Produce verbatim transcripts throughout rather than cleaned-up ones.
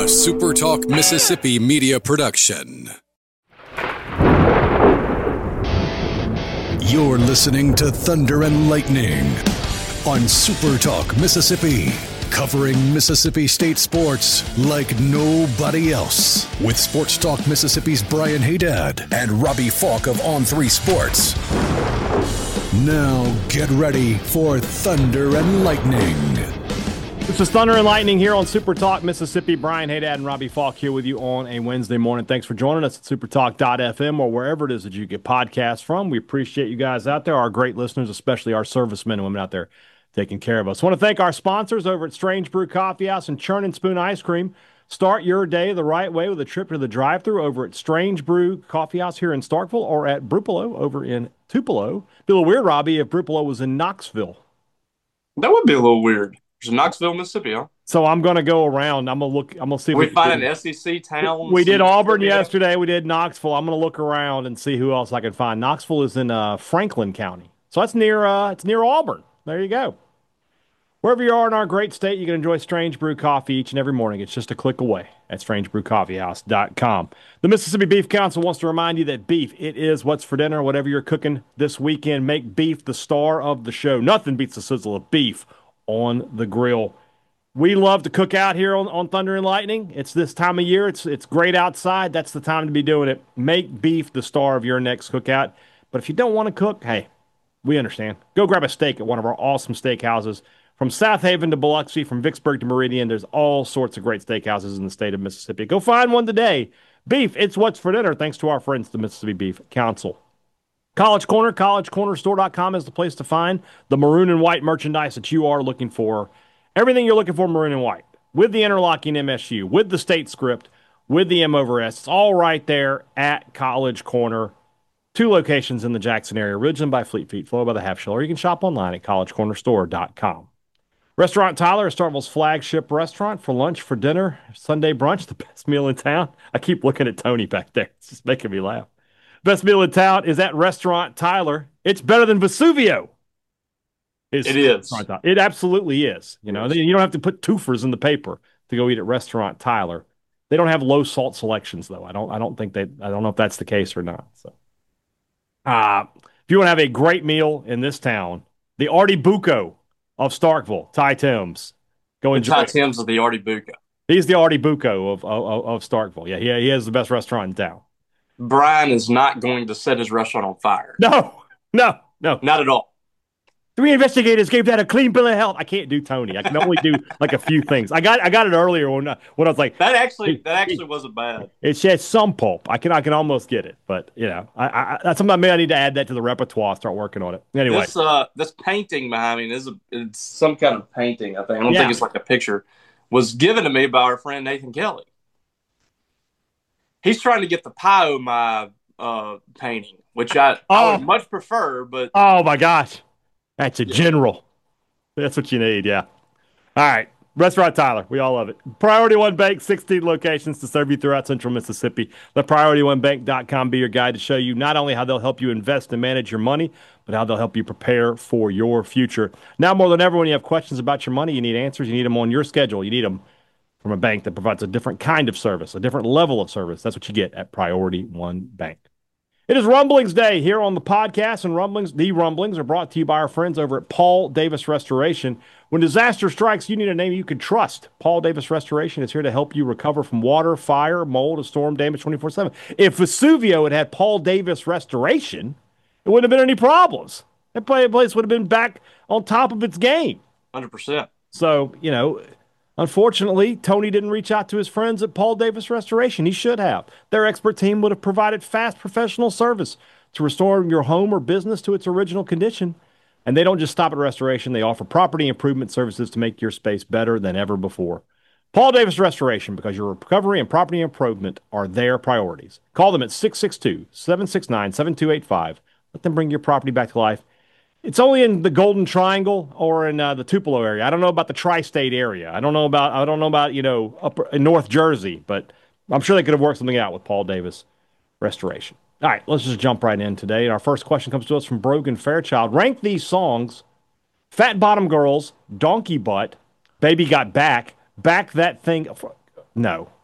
A Super Talk Mississippi media production. You're listening to Thunder and Lightning on Super Talk Mississippi, covering Mississippi State sports like nobody else. With Sports Talk Mississippi's Brian Haydad and Robbie Falk of On three Sports. Now get ready for Thunder and Lightning. This is Thunder and Lightning here on Super Talk Mississippi. Brian Haydad and Robbie Falk here with you on a Wednesday morning. Thanks for joining us at supertalk dot f m or wherever it is that you get podcasts from. We appreciate you guys out there, our great listeners, especially our servicemen and women out there taking care of us. I want to thank our sponsors over at Strange Brew Coffee House and Churn and Spoon Ice Cream. Start your day the right way with a trip to the drive-thru over at Strange Brew Coffee House here in Starkville or at Brupolo over in Tupelo. Be a little weird, Robbie, if Brupolo was in Knoxville. That would be a little weird. It's Knoxville, Mississippi, huh? So I'm going to go around. I'm going to look. I'm going to see if we, we find can, an S E C town. We did Auburn yesterday. We did Knoxville. I'm going to look around and see who else I can find. Knoxville is in uh, Franklin County, so that's near. Uh, it's near Auburn. There you go. Wherever you are in our great state, you can enjoy Strange Brew Coffee each and every morning. It's just a click away at strange brew coffee house dot com. The Mississippi Beef Council wants to remind you that beef, it is what's for dinner. Whatever you're cooking this weekend, make beef the star of the show. Nothing beats the sizzle of beef on the grill. We love to cook out here on, on Thunder and Lightning. It's this time of year. It's it's great outside. That's the time to be doing it. Make beef the star of your next cookout. But if you don't want to cook, hey, we understand. Go grab a steak at one of our awesome steakhouses. From South Haven to Biloxi, from Vicksburg to Meridian, there's all sorts of great steakhouses in the state of Mississippi. Go find one today. Beef, it's what's for dinner, thanks to our friends, the Mississippi Beef Council. College Corner, college corner store dot com is the place to find the maroon and white merchandise that you are looking for. Everything you're looking for, maroon and white, with the interlocking M S U, with the state script, with the M over S. It's all right there at College Corner. Two locations in the Jackson area, Ridgeland by Fleet Feet, Flow by the Half Shell, or you can shop online at college corner store dot com. Restaurant Tyler is Starkville's flagship restaurant for lunch, for dinner, Sunday brunch, the best meal in town. I keep looking at Tony back there. It's just making me laugh. Best meal in town is at Restaurant Tyler. It's better than Vesuvio. It is. It absolutely is. You know, you don't have to put twofers in the paper to go eat at Restaurant Tyler. They don't have low salt selections though. I don't. I don't think they. I don't know if that's the case or not. So, uh, if you want to have a great meal in this town, the Artie Bucco of Starkville, Ty Timms. Go enjoy. Ty Timms of the Artie Bucco. He's the Artie Bucco of, of of Starkville. Yeah, he he has the best restaurant in town. Brian is not going to set his restaurant on fire. No, no, no, not at all. Three investigators gave that a clean bill of health. I can't do Tony. I can only do like a few things. I got I got it earlier when when I was like that. Actually, that actually wasn't bad. It sheds some pulp. I can I can almost get it, but you know, I, I sometimes maybe I need to add that to the repertoire. Start working on it. Anyway, this uh this painting behind me is a, it's some kind of painting. I think I don't yeah. think it's like a picture. Was given to me by our friend Nathan Kelly. He's trying to get the Pio my uh painting, which I, oh. I would much prefer. But oh my gosh. That's a general. That's what you need, yeah. All right. Restaurant Tyler. We all love it. Priority One Bank, sixteen locations to serve you throughout central Mississippi. Let priority one bank dot com be your guide to show you not only how they'll help you invest and manage your money, but how they'll help you prepare for your future. Now more than ever, when you have questions about your money, you need answers. You need them on your schedule. You need them from a bank that provides a different kind of service, a different level of service. That's what you get at Priority One Bank. It is Rumblings Day here on the podcast, and Rumblings, the Rumblings are brought to you by our friends over at Paul Davis Restoration. When disaster strikes, you need a name you can trust. Paul Davis Restoration is here to help you recover from water, fire, mold, and storm damage twenty-four seven. If Vesuvio had had Paul Davis Restoration, it wouldn't have been any problems. That place would have been back on top of its game. one hundred percent. So, you know, unfortunately, Tony didn't reach out to his friends at Paul Davis Restoration. He should have. Their expert team would have provided fast professional service to restore your home or business to its original condition. And they don't just stop at restoration. They offer property improvement services to make your space better than ever before. Paul Davis Restoration, because your recovery and property improvement are their priorities. Call them at six six two, seven six nine, seven two eight five. Let them bring your property back to life. It's only in the Golden Triangle or in uh, the Tupelo area. I don't know about the tri-state area. I don't know about I don't know about you know up in North Jersey, but I'm sure they could have worked something out with Paul Davis Restoration. All right, let's just jump right in today. And our first question comes to us from Brogan Fairchild. Rank these songs: Fat Bottom Girls, Donkey Butt, Baby Got Back, Back That Thing. No,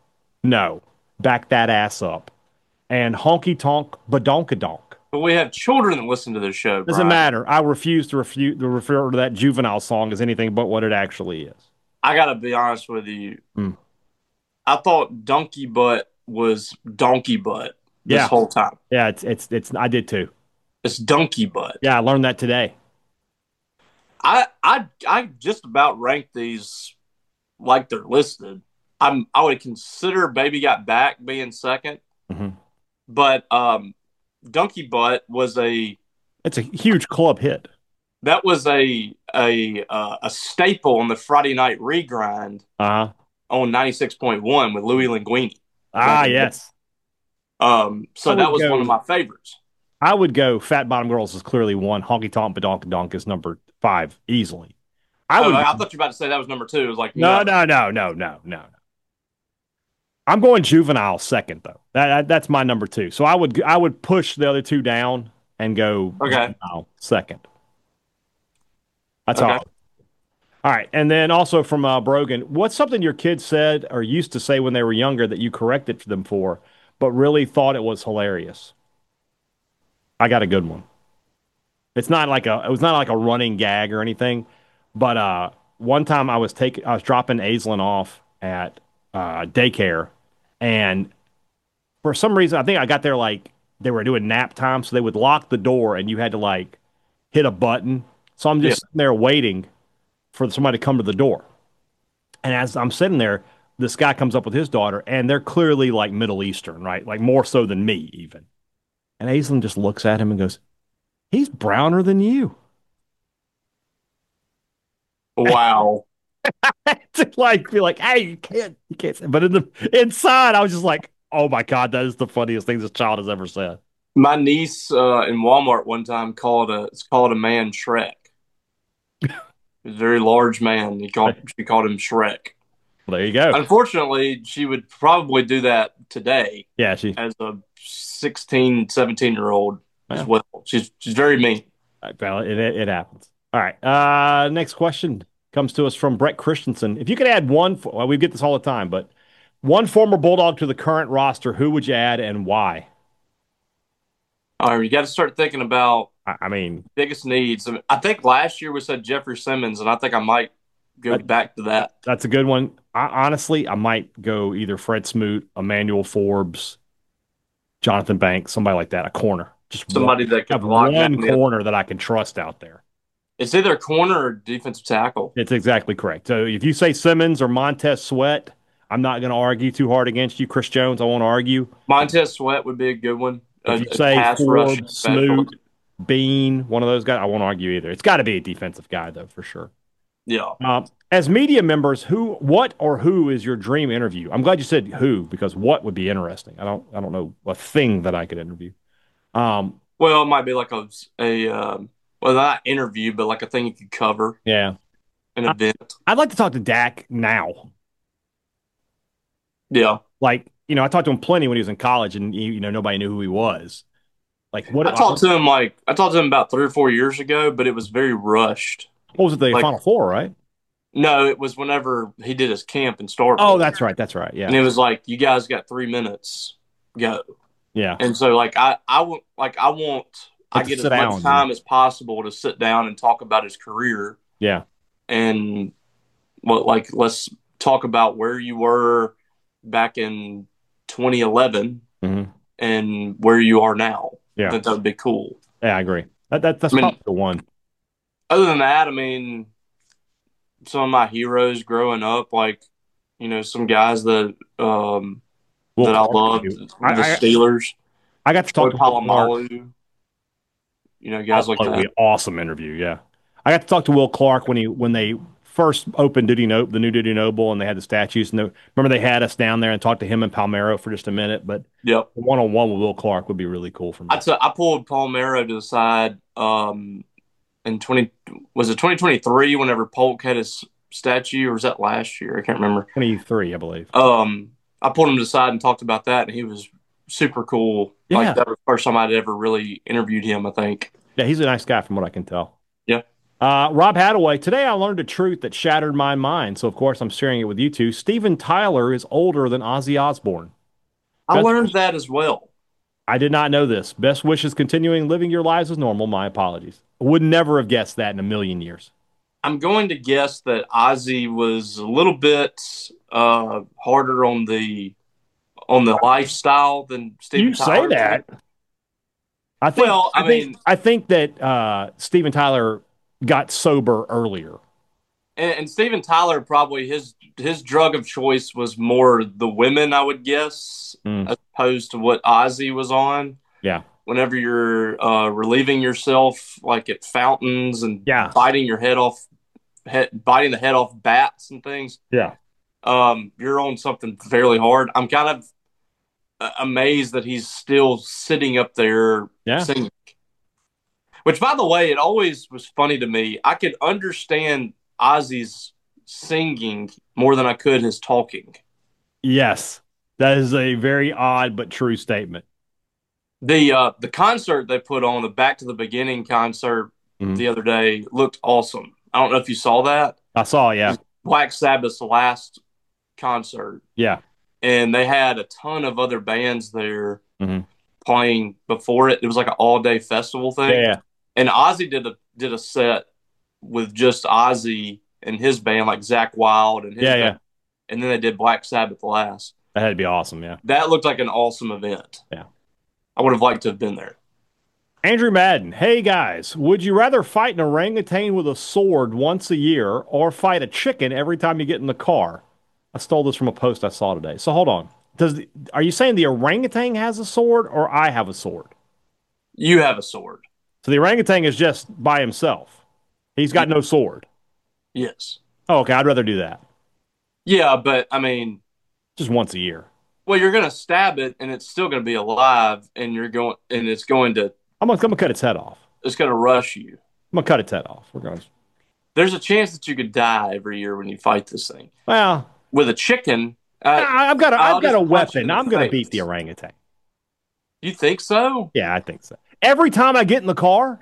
No. Back that ass up. And honky tonk badonkadonk. But we have children that listen to this show, Doesn't Brian. matter. I refuse to refute to refer to that juvenile song as anything but what it actually is. I gotta be honest with you. Mm. I thought donkey butt was donkey butt this Yeah. whole time. Yeah, it's it's it's I did too. It's donkey butt. Yeah, I learned that today. I I I just about rank these like they're listed. I'm I would consider Baby Got Back being second, mm-hmm. but um, Donkey Butt was a it's a huge club hit. That was a a uh, a staple on the Friday night regrind uh-huh. on ninety-six point one with Louis Linguini. Ah, yes. Um, so that was go, one of my favorites. I would go Fat Bottom Girls is clearly one. Honky Tonk Badonk Donk is number five easily. I would. Oh, I thought you were about to say that was number two. It was like no, no, no, no, no, no, no. I'm going Juvenile second though. That, that that's my number two. So I would I would push the other two down and go okay. Juvenile second. That's okay. all. All right, and then also from uh, Brogan, what's something your kids said or used to say when they were younger that you corrected them for, but really thought it was hilarious? I got a good one. It's not like a it was not like a running gag or anything, but uh, one time I was taking I was dropping Aislinn off at uh, daycare, and for some reason I think I got there like they were doing nap time, so they would lock the door and you had to like hit a button. So I'm just yeah. sitting there waiting for somebody to come to the door, and as I'm sitting there, this guy comes up with his daughter, and they're clearly like Middle Eastern, right? Like more so than me even. And Aislinn just looks at him and goes, "He's browner than you." Wow. To like be like, hey, you can't, you can't. But in the inside, I was just like, oh my god, that is the funniest thing this child has ever said. My niece uh, in Walmart one time called a it's called a man Shrek. He's a very large man. He called she called him Shrek. Well, there you go. Unfortunately, she would probably do that today. Yeah, she as a sixteen, seventeen year old yeah. as well. She's she's very mean. Well, it, it, it happens. All right. Uh, next question comes to us from Brett Christensen. If you could add one, well, we get this all the time, but one former Bulldog to the current roster, who would you add and why? All right, you got to start thinking about. I, I mean, biggest needs. I, mean, I think last year we said Jeffrey Simmons, and I think I might go that, back to that. That's a good one. I, honestly, I might go either Fred Smoot, Emmanuel Forbes, Jonathan Banks, somebody like that, a corner. Just somebody one, that can have one corner that I can trust out there. It's either corner or defensive tackle. It's exactly correct. So if you say Simmons or Montez Sweat, I'm not going to argue too hard against you. Chris Jones, I won't argue. Montez Sweat would be a good one. If you a, say a Forbes, Smoot, Bean, one of those guys, I won't argue either. It's got to be a defensive guy, though, for sure. Yeah. Um, as media members, who, what, or who is your dream interview? I'm glad you said who, because what would be interesting. I don't, I don't know a thing that I could interview. Um, well, it might be like a, a um, well, not interview, but like a thing you could cover. Yeah. An event. I, I'd like to talk to Dak now. Yeah. Like, you know, I talked to him plenty when he was in college, and you know, nobody knew who he was. Like, what? I talked I, to him like I talked to him about three or four years ago, but it was very rushed. What was it? The like, Final Four, right? No, it was whenever he did his camp in Starkville. Oh, that's right, that's right. Yeah, and it was like, you guys got three minutes, go. Yeah, and so like I, I want, like I want, I get as down, much time man. as possible to sit down and talk about his career. Yeah, and well, like let's talk about where you were back in twenty eleven mm-hmm. and where you are now. Yeah, I think that would be cool. Yeah, I agree. That, that that's I mean, probably the one. Other than that, I mean, some of my heroes growing up, like you know, some guys that um, Will that Clark, I loved, the I, Steelers. I, I got to talk to Polamalu. You know, guys like that. Be an awesome interview. Yeah, I got to talk to Will Clark when he when they first opened Dudy no- the new Dudy Noble, and they had the statues. And the, remember, they had us down there and talked to him and Palmero for just a minute. But yep, one on one with Will Clark would be really cool for me. I, t- I pulled Palmero to the side um, in twenty was it twenty twenty-three whenever Polk had his statue, or was that last year? I can't remember. twenty-three, I believe. Um, I pulled him to the side and talked about that, and he was super cool. Yeah. Like that was the first time I'd ever really interviewed him, I think. Yeah, he's a nice guy from what I can tell. Yeah. Uh, Rob Hadaway, today I learned a truth that shattered my mind. So, of course, I'm sharing it with you two. Steven Tyler is older than Ozzy Osbourne. I Best learned wish- that as well. I did not know this. Best wishes continuing living your lives as normal. My apologies. Would never have guessed that in a million years. I'm going to guess that Ozzy was a little bit uh, harder on the on the lifestyle than Steven You say Tyler. that. I think. Well, I, I think. mean, I think that uh, Steven Tyler got sober earlier. and, and Steven Tyler probably his his drug of choice was more the women, I would guess, Mm. as opposed to what Ozzy was on. Yeah. Whenever you're uh, relieving yourself, like at fountains and Yeah. biting your head off, head, biting the head off bats and things, Yeah. um, you're on something fairly hard. I'm kind of uh, amazed that he's still sitting up there Yeah. singing. Which, by the way, it always was funny to me. I could understand Ozzy's singing more than I could his talking. Yes. That is a very odd but true statement. The uh, the concert they put on, the Back to the Beginning concert Mhm. the other day, looked awesome. I don't know if you saw that. I saw, yeah. Black Sabbath's last concert, Yeah. and they had a ton of other bands there Mhm. playing before it. It was like an all day festival thing. Yeah, yeah. And Ozzy did a did a set with just Ozzy and his band, like Zach Wild and his Yeah, band. yeah. And then they did Black Sabbath last. That had to be awesome, yeah. That looked like an awesome event. Yeah. I would have liked to have been there. Andrew Madden, hey guys, would you rather fight an orangutan with a sword once a year or fight a chicken every time you get in the car? I stole this from a post I saw today. So hold on. Does the, are you saying the orangutan has a sword or I have a sword? You have a sword. So the orangutan is just by himself. He's got no sword. Yes. Oh, okay. I'd rather do that. Yeah, but I mean, Just once a year. well, you're going to stab it, and it's still going to be alive, and you're going, and it's going to, I'm gonna, I'm gonna cut its head off. it's going to rush you. I'm gonna cut its head off. We're going. There's a chance that you could die every year when you fight this thing. Well, With a chicken, uh, I- I've got a, I'll I've got a just punch you weapon. in the I'm gonna face. beat the orangutan. You think so? Yeah, I think so. Every time I get in the car,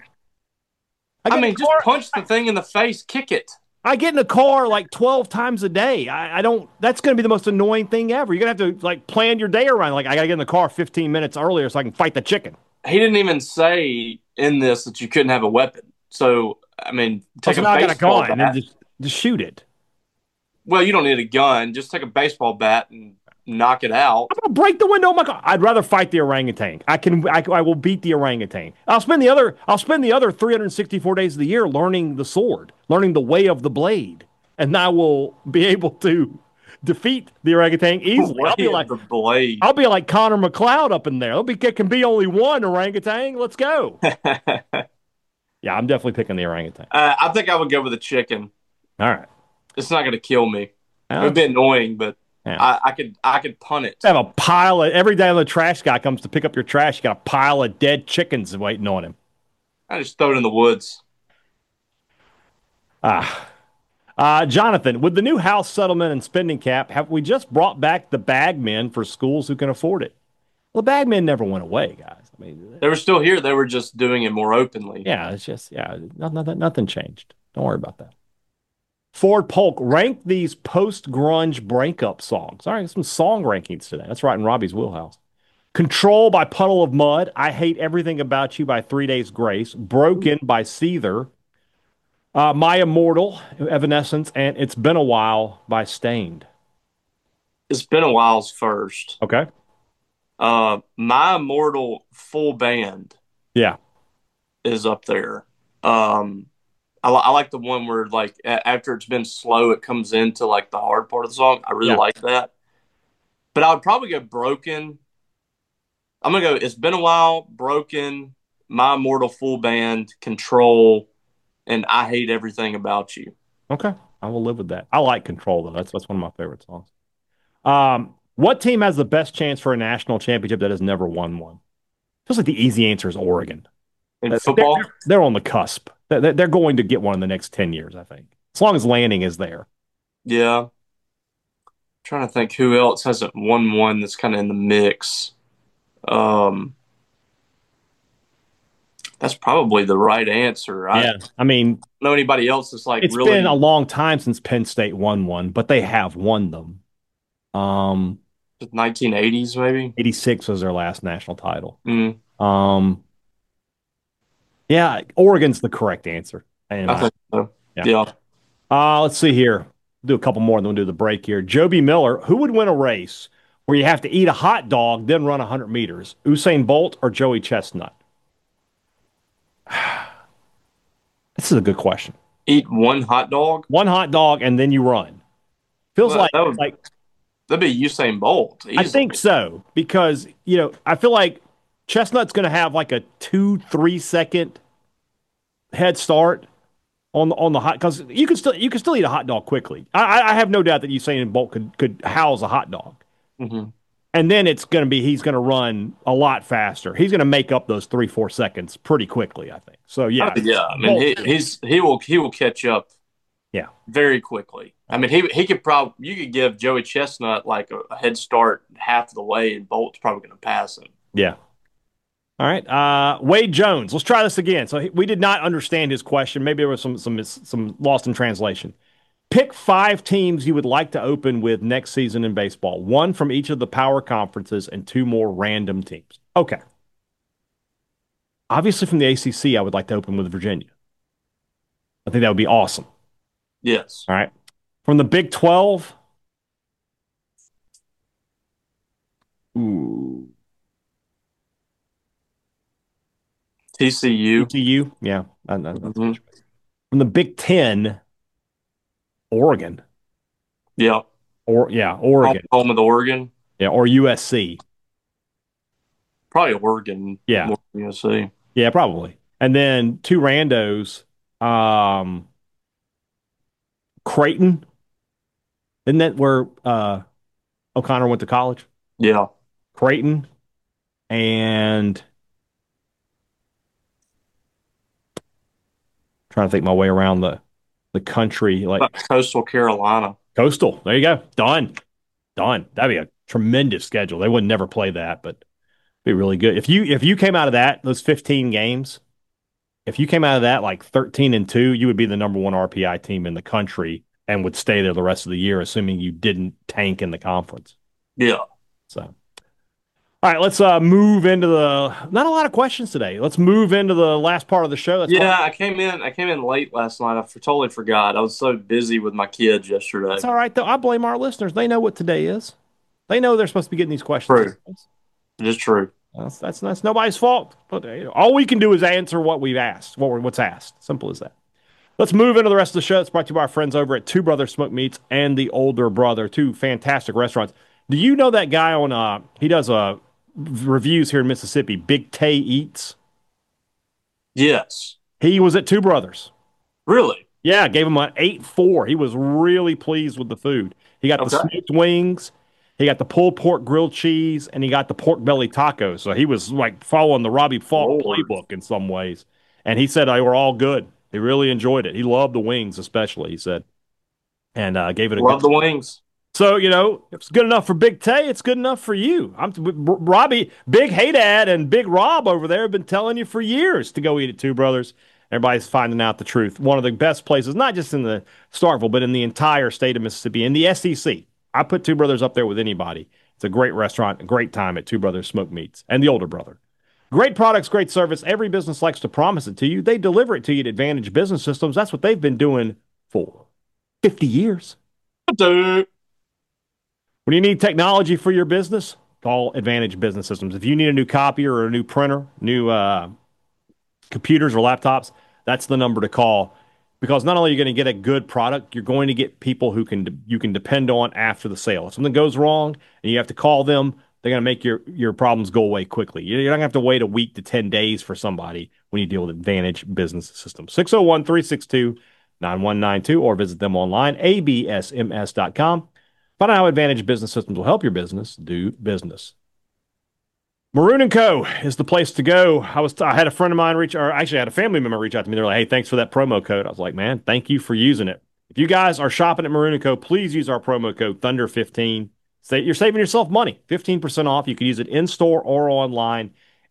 I, get I in mean, the just car, punch the thing in the face, kick it. I get in the car like twelve times a day. I, I don't. That's going to be the most annoying thing ever. You're gonna have to like plan your day around. Like I got to get in the car fifteen minutes earlier so I can fight the chicken. He didn't even say in this that you couldn't have a weapon. So, I mean, take So a now I got a baseball gun bat. and just, just shoot it. Well, you don't need a gun. Just take a baseball bat and knock it out. I'm gonna break the window of my car. I'd rather fight the orangutan. I can. I, I will beat the orangutan. I'll spend the other. I'll spend the other three hundred sixty-four days of the year learning the sword, learning the way of the blade, and I will be able to defeat the orangutan easily. I'll be Way like, of the blade. I'll be like Connor McLeod up in there. There'll be, there can be only one orangutan. Let's go. Yeah, I'm definitely picking the orangutan. Uh, I think I would go with a chicken. All right. It's not going to kill me. It Well, would be annoying, but yeah. I, I could I could punt it. have a pile of every day when the trash guy comes to pick up your trash, you got a pile of dead chickens waiting on him. I just throw it in the woods. Ah. Uh, Jonathan, with the new house settlement and spending cap, have we just brought back the bag men for schools who can afford it? Well, the bag men never went away, guys. I mean, They were still here. They were just doing it more openly. yeah, it's just, yeah, nothing, nothing changed. Don't worry about that. Ford Polk, rank these post-grunge breakup songs. All right, some song rankings today. That's right in Robbie's wheelhouse. Control by Puddle of Mud. I Hate Everything About You by Three Days Grace. Broken by Seether. Uh, My Immortal, Evanescence, and It's Been a While by Stained. It's been a while's first. Okay. Uh, My Immortal full band Yeah. is up there. Um, I, li- I like the one where like a- after it's been slow, it comes into like the hard part of the song. I really Yeah. like that. But I would probably go Broken. I'm gonna go. It's been a while. Broken. My Immortal full band. Control. And I Hate Everything About You. Okay. I will live with that. I like Control, though. That's, that's one of my favorite songs. Um, what team has the best chance for a national championship that has never won one? Feels like the easy answer is Oregon. In They're- football, They're, they're on the cusp. They're, they're going to get one in the next ten years, I think. As long as Lanning is there. yeah. Trying to think who else hasn't won one that's kind of in the mix. Um, That's probably the right answer. I Yeah. don't I mean, know anybody else that's like it's been a really long time since Penn State won one, but they have won them. Um, nineteen eighties, maybe. eighty-six was their last national title. Mm, Um, yeah, Oregon's the correct answer. In I my, think so. yeah. Yeah. Uh, let's see here. Do a couple more, and then we'll do the break here. Joby Miller, who would win a race where you have to eat a hot dog, then run one hundred meters? Usain Bolt or Joey Chestnut? This is a good question. Eat one hot dog. One hot dog, and then you run. Feels Well, like that would like that'd be Usain Bolt I think easily. so because you know I feel like Chestnut's going to have like a two three second head start on the on the hot because you can still you can still eat a hot dog quickly. I, I have no doubt that Usain Bolt could could house a hot dog, Hmm. and then it's going to be he's going to run a lot faster. He's going to make up those three four seconds pretty quickly. I think so. Oh, Yeah, yeah, I mean Bolt, he he's he will he will catch up yeah, very quickly. I mean he he could probably you could give Joey Chestnut like a, a head start half the way, and Bolt's probably going to pass him. yeah. All right, uh, Wade Jones. Let's try this again. So he, we did not understand his question. Maybe there was some some some lost in translation. Pick five teams you would like to open with next season in baseball. One from each of the power conferences and two more random teams. Okay. Obviously, from the A C C, I would like to open with Virginia. I think that would be awesome. Yes. All right. From the Big twelve, ooh, T C U. T C U. Yeah. I, I, that's Mhm. From the Big ten, Oregon. Yeah. Or yeah, Home, Oregon. home of the Oregon. Yeah, or U S C. Probably Oregon Yeah. more than U S C. Yeah, probably. And then two randos. Um, Creighton. Isn't that where uh, O'Connor went to college? Yeah. Creighton and trying to think my way around the the country. Like About Coastal Carolina. Coastal. There you go. Done. Done. That'd be a tremendous schedule. They would never play that, but be really good. If you if you came out of that, those fifteen games, if you came out of that like thirteen and two, you would be the number one R P I team in the country and would stay there the rest of the year, assuming you didn't tank in the conference. Yeah. So all right, let's uh, move into the not a lot of questions today. Let's move into the last part of the show. That's Yeah, I came in. I came in late last night. I f- totally forgot. I was so busy with my kids yesterday. That's all right, though. I blame our listeners. They know what today is. They know they're supposed to be getting these questions. True. It is true. That's, that's, that's nobody's fault. But you know, all we can do is answer what we've asked, what we're, what's asked. Simple as that. Let's move into the rest of the show. It's brought to you by our friends over at Two Brothers Smoke Meats and The Older Brother, two fantastic restaurants. Do you know that guy on, uh, he does uh, reviews here in Mississippi, Big Tay Eats? Yes. He was at Two Brothers. Really? Yeah, gave him an eight four. He was really pleased with the food. He got the Okay. smoked wings, he got the pulled pork grilled cheese, and he got the pork belly tacos. So he was like following the Robbie Falk Lord. playbook in some ways. And he said they were all good. He really enjoyed it. He loved the wings, especially, he said, and uh, gave it a Love good. the wings. So, you know, if it's good enough for Big Tay, it's good enough for you. I'm Robbie, Big Haydad, and Big Rob over there have been telling you for years to go eat at Two Brothers. Everybody's finding out the truth. One of the best places, not just in the Starkville, but in the entire state of Mississippi, in the S E C. I put Two Brothers up there with anybody. It's a great restaurant, a great time at Two Brothers Smoke Meats and the Older Brother. Great products, great service. Every business likes to promise it to you. They deliver it to you at Advantage Business Systems. That's what they've been doing for fifty years. Dude. When you need technology for your business, call Advantage Business Systems. If you need a new copier or a new printer, new uh, computers or laptops, that's the number to call. Because not only are you going to get a good product, you're going to get people who can you can depend on after the sale. If something goes wrong and you have to call them, they're going to make your, your problems go away quickly. You're not going to have to wait a week to ten days for somebody when you deal with Advantage Business Systems. six oh one, three six two, nine one nine two or visit them online, a b s m s dot com. Find out how Advantage Business Systems will help your business do business. Maroon and Co. is the place to go. I was I had a friend of mine reach, or actually I had a family member reach out to me. They're like, "Hey, thanks for that promo code." I was like, "Man, thank you for using it." If you guys are shopping at Maroon and Co., please use our promo code Thunder fifteen. Say you're saving yourself money, fifteen percent off. You can use it in store or online.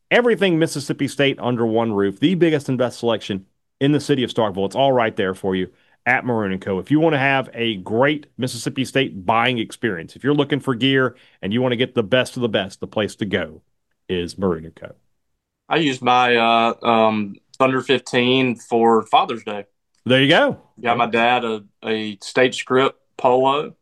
Everything Mississippi State under one roof, the biggest and best selection in the city of Starkville. It's all right there for you at Maroon and Co. If you want to have a great Mississippi State buying experience, if you're looking for gear and you want to get the best of the best, the place to go is Maroon and Co. I used my uh, um, Thunder fifteen for Father's Day. There you go. Got my dad a, a state script polo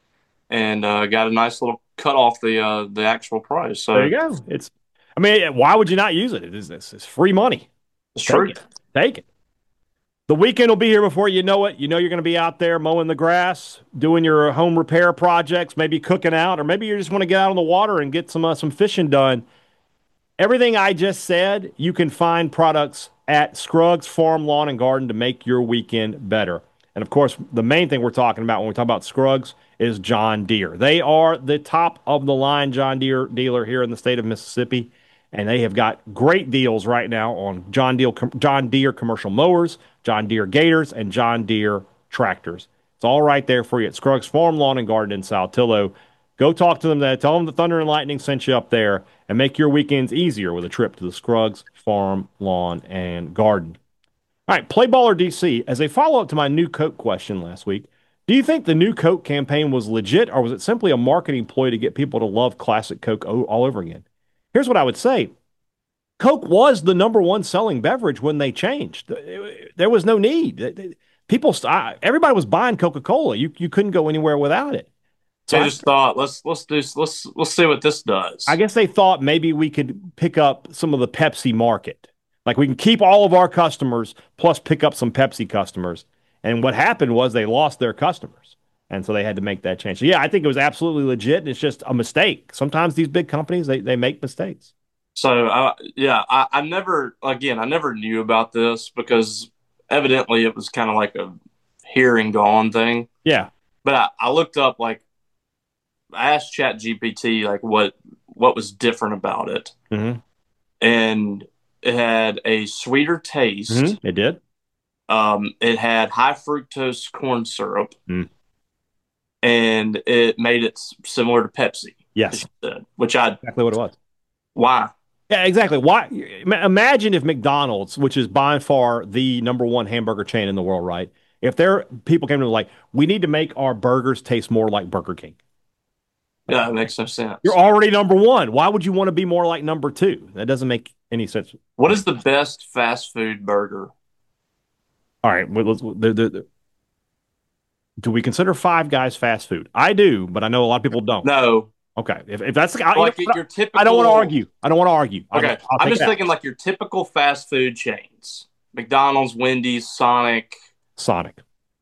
and uh, got a nice little cut off the uh, the actual price. So there you go. It's, I mean, why would you not use it? It is this. It's free money. It's Take true. it. Take it. The weekend will be here before you know it. You know you're going to be out there mowing the grass, doing your home repair projects, maybe cooking out, or maybe you just want to get out on the water and get some uh, some fishing done. Everything I just said, you can find products at Scruggs Farm Lawn and Garden to make your weekend better. And of course, the main thing we're talking about when we talk about Scruggs is John Deere. They are the top of the line John Deere dealer here in the state of Mississippi, and they have got great deals right now on John Deere, John Deere commercial mowers, John Deere Gators, and John Deere tractors. It's all right there for you at Scruggs Farm Lawn and Garden in Saltillo. Go talk to them. There. Tell them the Thunder and Lightning sent you up there, and make your weekends easier with a trip to the Scruggs Farm, Lawn, and Garden. All right, Play Baller D C, as a follow-up to my new Coke question last week, do you think the new Coke campaign was legit, or was it simply a marketing ploy to get people to love classic Coke all over again? Here's what I would say. Coke was the number one selling beverage when they changed. There was no need. People, everybody was buying Coca-Cola. You, you couldn't go anywhere without it. So I just thought, let's let's do let's let's see what this does. I guess they thought maybe we could pick up some of the Pepsi market. Like we can keep all of our customers plus pick up some Pepsi customers. And what happened was they lost their customers. And so they had to make that change. So yeah, I think it was absolutely legit. And it's just a mistake. Sometimes these big companies, they, they make mistakes. So uh, yeah, I, I never, again, I never knew about this because evidently it was kind of like a hearing gone thing. Yeah. But I, I looked up like, I asked ChatGPT like what what was different about it, mm-hmm. and it had a sweeter taste. Mm-hmm. It did. Um, it had high fructose corn syrup, mm. and it made it similar to Pepsi. Yes, said, which I exactly what it was. Why? Yeah, exactly. Why? Imagine if McDonald's, which is by far the number one hamburger chain in the world, right? If their people came to like, we need to make our burgers taste more like Burger King. Yeah, that makes no sense. You're already number one. Why would you want to be more like number two? That doesn't make any sense. What is the best fast food burger? All right. Well, let's, the, the, the, do we consider Five Guys fast food? I do, but I know a lot of people don't. No. Okay. If, if that's I, like you know, your typical, I don't want to argue. I don't want to argue. Okay. I'm just thinking like your typical fast food chains: McDonald's, Wendy's, Sonic. Sonic.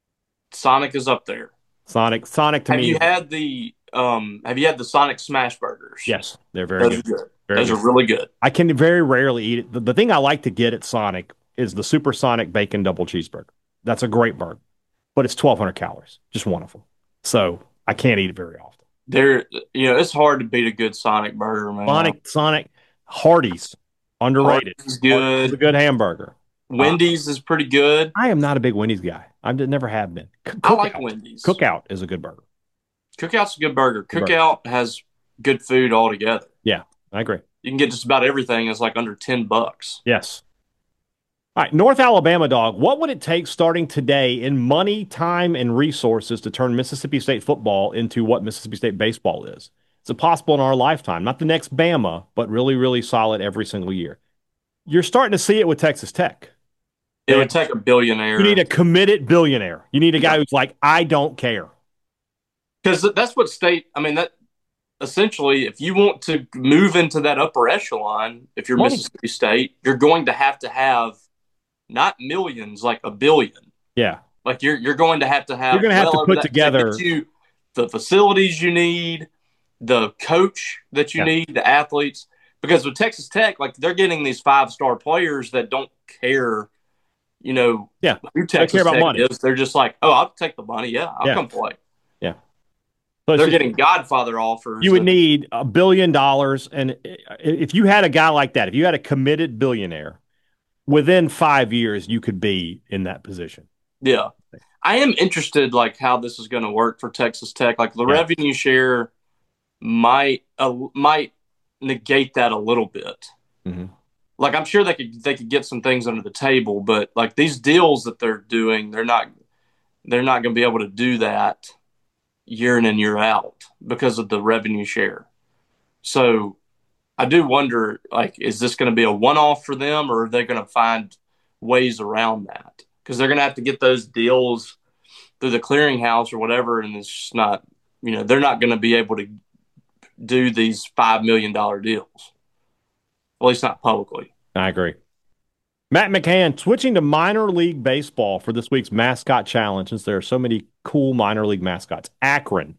Sonic is up there. Sonic. Sonic to Have me. Have you had the Um, have you had the Sonic Smash Burgers? Yes, they're very Those good. Are good. Very Those good. are really good. I can very rarely eat it. The, the thing I like to get at Sonic is the Supersonic Bacon Double Cheeseburger. That's a great burger, but it's twelve hundred calories, just one of them. So I can't eat it very often. There, you know, it's hard to beat a good Sonic burger, man. Sonic, Sonic, Hardee's, underrated. Hardee's good. Hardee's is a good hamburger. Wendy's uh, is pretty good. I am not a big Wendy's guy. I never have been. Cookout. I like Wendy's. Cookout is a good burger. Cookout's a good burger. Good Cookout burger. has good food altogether. Yeah, I agree. You can get just about everything. It's like under ten bucks. Yes. All right, North Alabama dog. What would it take starting today in money, time, and resources to turn Mississippi State football into what Mississippi State baseball is? Is it possible in our lifetime? Not the next Bama, but really, really solid every single year. You're starting to see it with Texas Tech. It would take a billionaire. You need a committed billionaire. You need a guy who's like, I don't care. Because that's what state, I mean, that essentially, if you want to move into that upper echelon, if you're Money. Mississippi State, you're going to have to have not millions, like a billion. Yeah. Like you're you're going to have to have. You're going to have well to put that, together you, the facilities you need, the coach that you Yeah. need, the athletes. Because with Texas Tech, like they're getting these five star players that don't care, you know, Yeah. who Texas care about Tech money. is. They're just like, oh, I'll take the money. Yeah, I'll Yeah. come play. Yeah. So They're it's just- getting Godfather offers. you would and- need a billion dollars. And if you had a guy like that, if you had a committed billionaire, within five years, you could be in that position. Yeah. I am interested, like, how this is going to work for Texas Tech. Like, the Yeah. revenue share might uh, might negate that a little bit. Mm-hmm. like I'm sure they could they could get some things under the table, but like these deals that they're doing, they're not they're not going to be able to do that year in and year out because of the revenue share. So I do wonder, like, is this going to be a one off for them, or are they going to find ways around that? Because they're going to have to get those deals through the clearinghouse or whatever, and it's just not, you know, they're not going to be able to do these five million dollar deals, at least not publicly. I agree. Matt McCann switching to minor league baseball for this week's mascot challenge, since there are so many cool minor league mascots. Akron.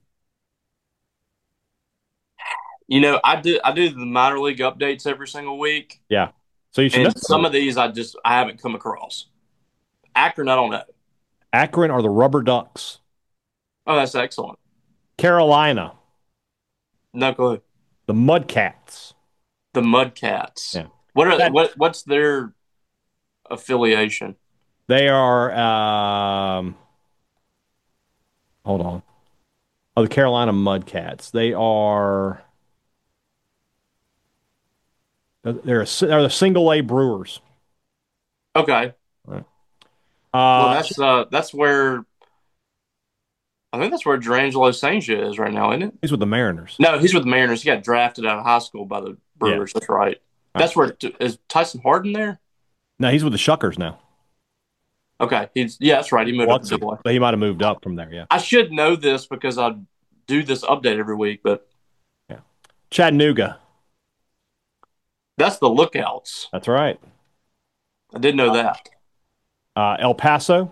You know, I do I do the minor league updates every single week, Yeah. So you should know and some of these I just I haven't come across. Akron, I don't know. Akron are the Rubber Ducks. Oh, that's excellent. Carolina, No clue. the Mudcats. The Mudcats. Yeah. What are That- what what's their affiliation? They are, um, hold on. Oh, the Carolina Mudcats. They are, they're, a, they're the single A Brewers. Okay. Uh, Well, that's uh that's where I think that's where D'Angelo Sancia is right now, isn't it? he's with the Mariners. No, he's with the Mariners. He got drafted out of high school by the Brewers. That's right. That's where is Tyson Harden there? No, he's with the Shuckers now. Okay, he's yeah, that's right. He moved up to Biloxi. Double A. But he might have moved up from there, yeah. I should know this because I do this update every week, but Yeah. Chattanooga. that's the Lookouts. That's right. I did know that. Uh, El Paso.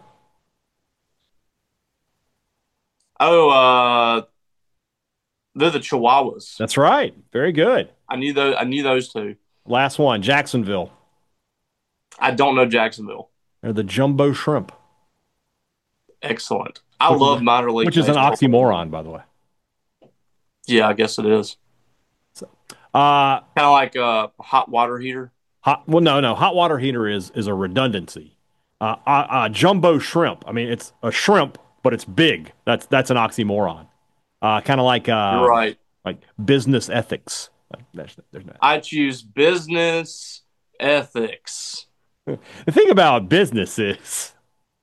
Oh, uh, they're the Chihuahuas. That's right. Very good. I knew those. I knew those two. Last one, Jacksonville. I don't know Jacksonville. They're the Jumbo Shrimp, Excellent. I love minor league, which is an baseball. oxymoron, by the way. Yeah, I guess it is. Uh, Kind of like a hot water heater. hot. Well, no, no. Hot water heater is is a redundancy. Uh, uh, uh, Jumbo Shrimp. I mean, it's a shrimp, but it's big. That's that's an oxymoron. Uh, kind of like uh, You're right. like business ethics. Like, there's, there's no. I choose business ethics. The thing about business is,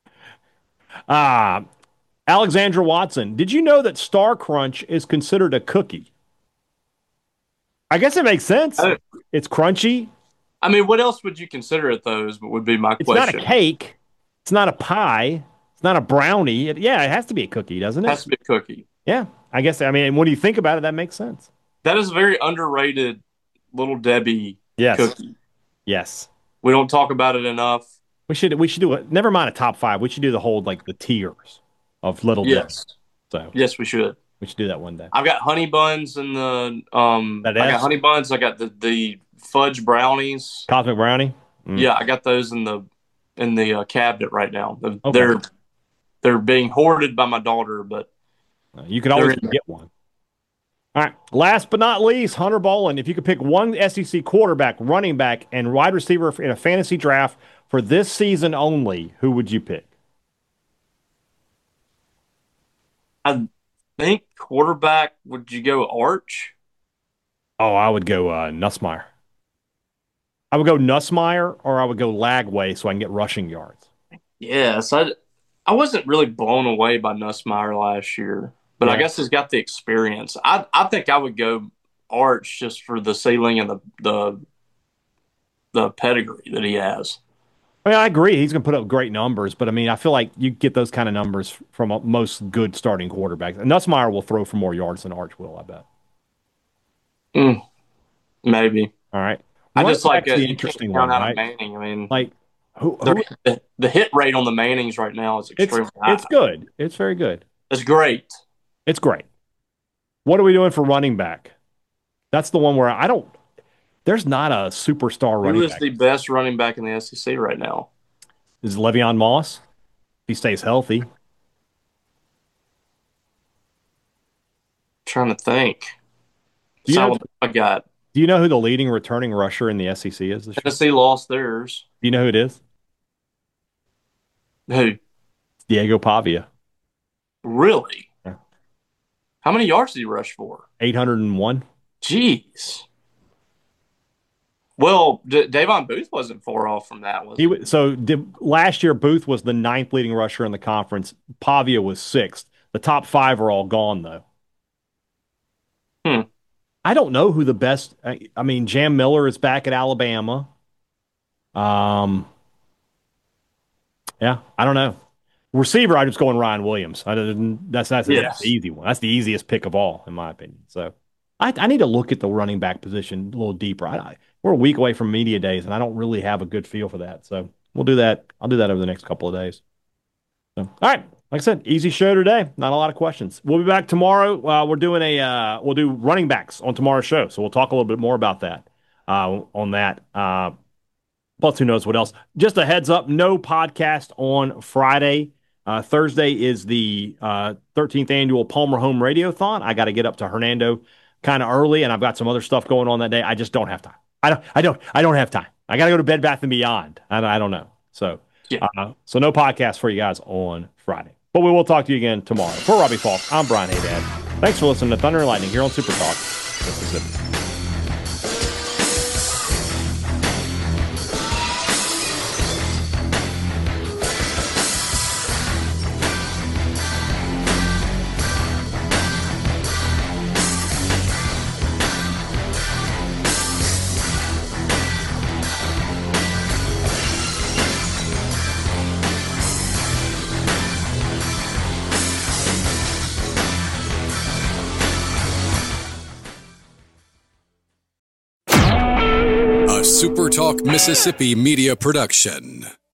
uh, Alexandra Watson, did you know that Star Crunch is considered a cookie? I guess it makes sense. Oh. It's crunchy. I mean, what else would you consider it? Those would be my It's question. not a cake. It's not a pie. It's not a brownie. It, yeah, it has to be a cookie, doesn't It it? has to be a cookie. Yeah, I guess. I mean, when you think about it, that makes sense. That is a very underrated Little Debbie Yes. cookie. Yes. We don't talk about it enough. We should we should do it. Never mind a top five. We should do the whole like the tiers of Little Yes. Debbie. So Yes, we should. we should do that one day. I've got honey buns and the um. That I got S? honey buns. I got the the fudge brownies. Cosmic brownie. Mm. Yeah, I got those in the in the uh, cabinet right now. They're Okay. they're, they're being hoarded by my daughter, but You could always They're in get one. All right. Last but not least, Hunter Bolin. If you could pick one S E C quarterback, running back, and wide receiver in a fantasy draft for this season only, who would you pick? I think quarterback. Would you go Arch? Oh, I would go uh, Nussmeyer. I would go Nussmeyer, or I would go Lagway so I can get rushing yards. Yes, I I wasn't really blown away by Nussmeyer last year, but I Yeah. guess he's got the experience. I I think I would go Arch just for the ceiling and the the the pedigree that he has. I mean, I agree. He's going to put up great numbers, but I mean, I feel like you get those kind of numbers from uh, most good starting quarterbacks. And Nussmeyer will throw for more yards than Arch will, I bet. Mm, maybe. All right. I What's just like actually a, the you interesting can't one, count out right? of Manning. I mean, Like, who, who the, the, the hit rate on the Mannings right now is it's extremely high. it's good. It's very good. It's great. It's great. What are we doing for running back? That's the one where I don't. There's not a superstar Who running is back. the best running back in the S E C right now? Is Le'Veon Moss? If he stays healthy. trying to think. Do you know- I got Do you know who the leading returning rusher in the S E C is this year? Tennessee lost theirs. Do you know who it is? Who? Diego Pavia. Really? Yeah. How many yards did he rush for? eight hundred one. Jeez. Well, D- Davon Booth wasn't far off from that one. He w- so did, last year Booth was the ninth leading rusher in the conference. Pavia was sixth. The top five are all gone though. Hmm. I don't know who the best. I, I mean, Jam Miller is back at Alabama. Um, yeah, I don't know. Receiver, I'm just going Ryan Williams. I didn't, that's that's, Yes. that's the easy one. That's the easiest pick of all, in my opinion. So I, I need to look at the running back position a little deeper. I, I, we're a week away from media days, and I don't really have a good feel for that. So we'll do that. I'll do that over the next couple of days. So, all right. Like I said, easy show today. Not a lot of questions. We'll be back tomorrow. Uh, we're doing a uh, we'll do running backs on tomorrow's show, so we'll talk a little bit more about that uh, on that. Uh, plus, who knows what else? Just a heads up: no podcast on Friday. Uh, Thursday is the uh, thirteenth annual Palmer Home Radiothon. I got to get up to Hernando kind of early, and I've got some other stuff going on that day. I just don't have time. I don't. I don't. I don't have time. I got to go to Bed Bath and Beyond. I, I don't know. So, Yeah. uh, so no podcast for you guys on Friday. But we will talk to you again tomorrow. For Robbie Falk, I'm Brian Haydad. Thanks for listening to Thunder and Lightning here on Super Talk Mississippi. Super Talk Mississippi Media Production.